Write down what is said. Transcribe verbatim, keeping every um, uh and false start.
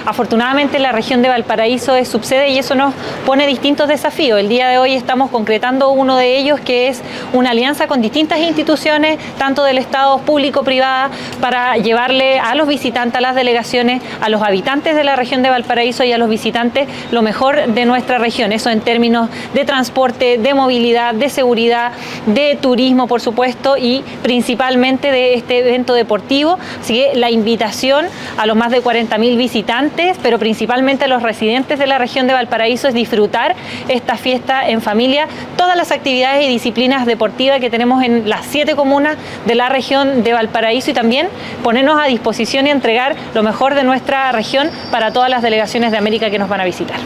Afortunadamente la región de Valparaíso es subsede y eso nos pone distintos desafíos. El día de hoy estamos concretando uno de ellos, que es una alianza con distintas instituciones, tanto del Estado público-privada, para llevarle a los visitantes, a las delegaciones, a los habitantes de la región de Valparaíso y a los visitantes lo mejor de nuestra región. Eso en términos de transporte, de movilidad, de seguridad, de turismo, por supuesto, y principalmente de este evento deportivo. Así que la invitación a los más de cuarenta mil visitantes, pero principalmente a los residentes de la región de Valparaíso, es disfrutar esta fiesta en familia, todas las actividades y disciplinas deportivas que tenemos en las siete comunas de la región de Valparaíso, y también ponernos a disposición y entregar lo mejor de nuestra región para todas las delegaciones de América que nos van a visitar.